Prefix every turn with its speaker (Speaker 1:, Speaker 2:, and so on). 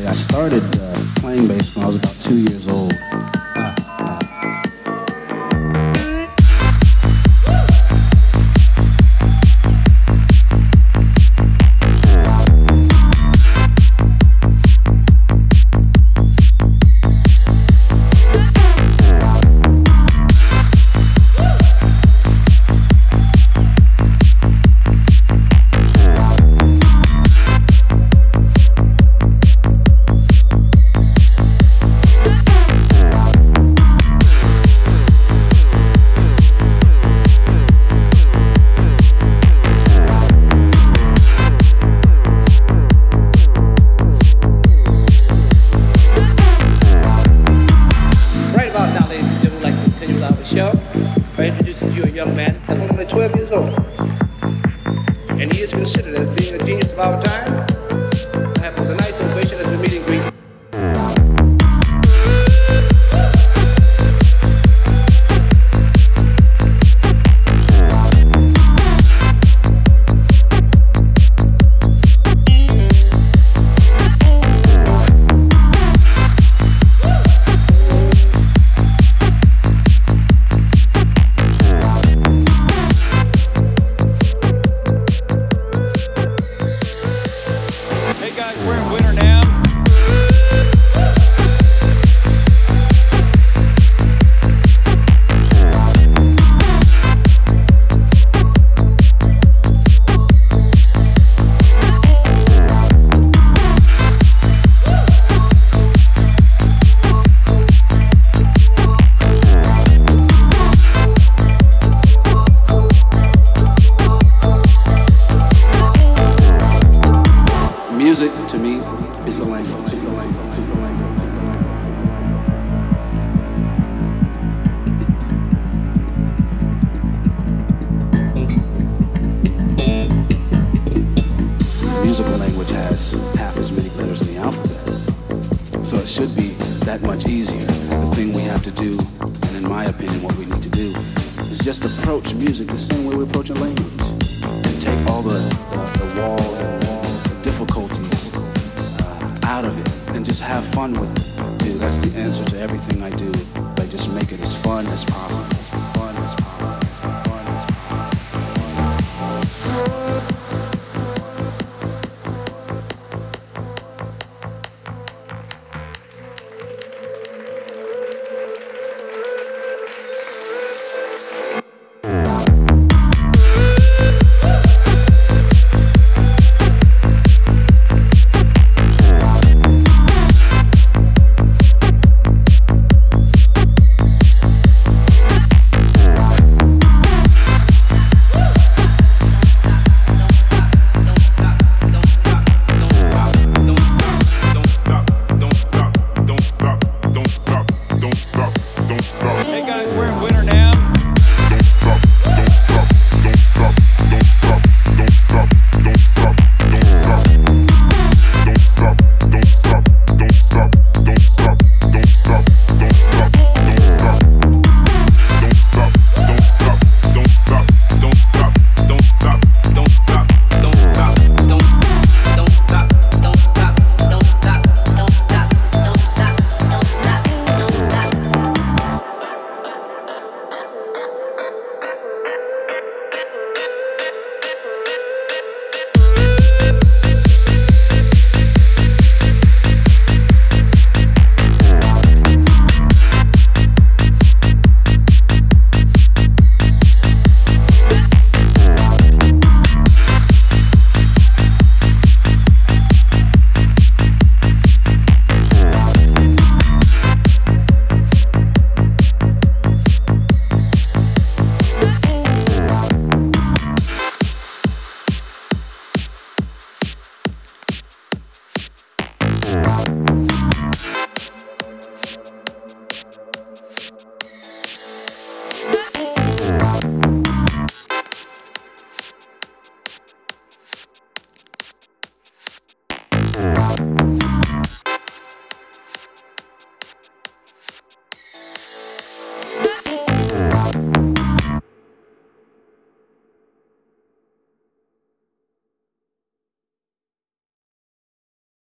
Speaker 1: started playing bass when I was about 2 years old.
Speaker 2: Show by introducing to you a young man that's only 12 years old. And he is considered as being a genius of our time. I have a nice innovation as we meet and greet.
Speaker 3: We're in winter now.
Speaker 1: Music, to me, is a language. Musical language has half as many letters in the alphabet. So it should be that much easier. The thing we have to do, and in my opinion, what we need to do, is just approach music the same way we approach a language. And take all the walls and the difficulties out of it and just have fun with it. Dude, that's the answer to everything I do. Like, just make it as fun as possible.